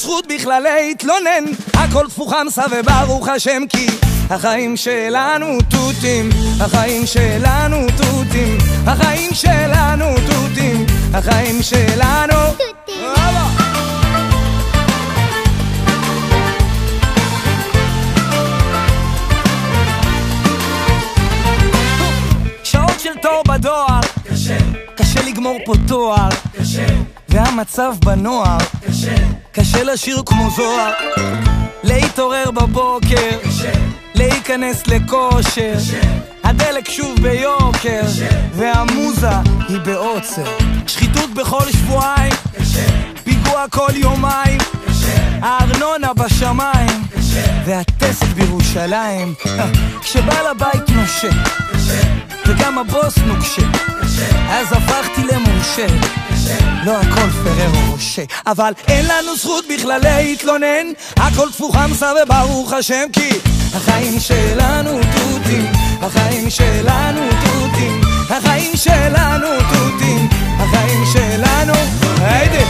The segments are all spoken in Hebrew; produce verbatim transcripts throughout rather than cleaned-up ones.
זכות בכלל להתלונן, הכל תפוחמסה וברוך השם כי החיים שלנו תותים, החיים שלנו תותים, החיים שלנו תותים, החיים שלנו תותים. שעות של תור בדואר, קשה, קשה לגמור פה תואר, קשה, והמצב בנוער, קשה, קשה לשיר כמו זוהר, להתעורר בבוקר, קשה, להיכנס לכושר, קשה, הדלק שוב ביוקר, קשה, והמוזה היא בעוצר, שחיתות בכל שבועיים, קשה, פיגוע כל יומיים, קשה, הארנונה בשמיים, קשה, והטסט בירושלים, כשבא לבית נושה, קשה, וגם הבוס נוקשה, אז הפכתי למורשה, לא הכל פררו רושה, אבל אין לנו זכות בכלל להתלונן, הכל תפוחמסה וברוך השם כי החיים שלנו תותים, החיים שלנו תותים, החיים שלנו תותים, החיים שלנו היידה.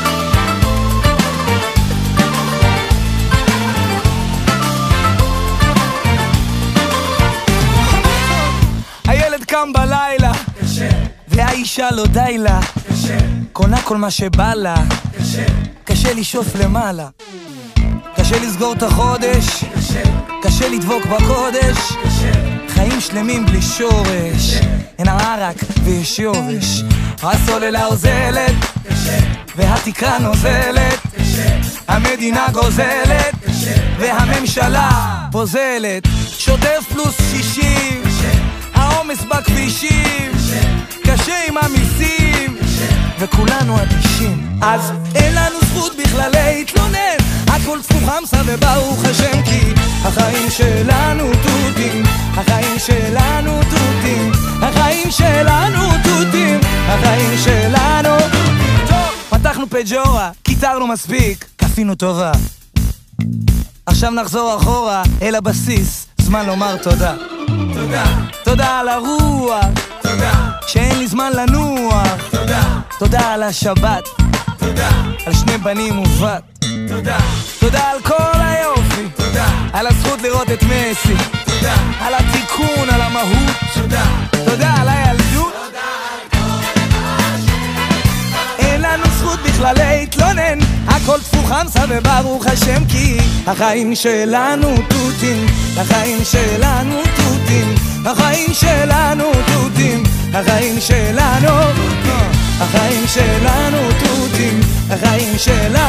הילד קם בלילה, קשה, והאישה לא די לה, קשה, קונה כל מה שבא לה, קשה, קשה לשאוף למעלה, קשה לסגור את החודש, קשה, קשה לדבוק בקודש, קשה, חיים שלמים בלי שורש, אין ערק ויש יורש, הסוללה עוזלת, קשה, והתקרה נוזלת, קשה, המדינה גוזלת, קשה, והממשלה פוזלת, שוטף פלוס שישים, העומס בכבישים, קשה עם המיסים, וכולנו אדישים, אז אין לנו זכות בכלל להתלונן, הכל תפוחמסה וברוך השם כי החיים שלנו תותים, החיים שלנו תותים, החיים שלנו תותים, החיים שלנו תותים. טוב, פתחנו פג'ורה, קיטרנו מספיק, כפינו טובה, עכשיו נחזור אחורה אל הבסיס, זמן לומר תודה. תודה, תודה על הרוח, תודה, שאין לי זמן לנוח, תודה, תודה על השבת, תודה, על שני בנים ובת, תודה, תודה על כל היופי, תודה, על הזכות לראות את מסי, תודה, על התיקון, על המהות, תודה, תודה על הילדות, תודה על כל מה ש... אין לנו זכות בכלל להתלונן, הכל תפוחמסה וברוך השם כי החיים שלנו תותים, החיים שלנו תותים, החיים שלנו תותים, החיים שלנו, החיים שלנו תותים, החיים שלנו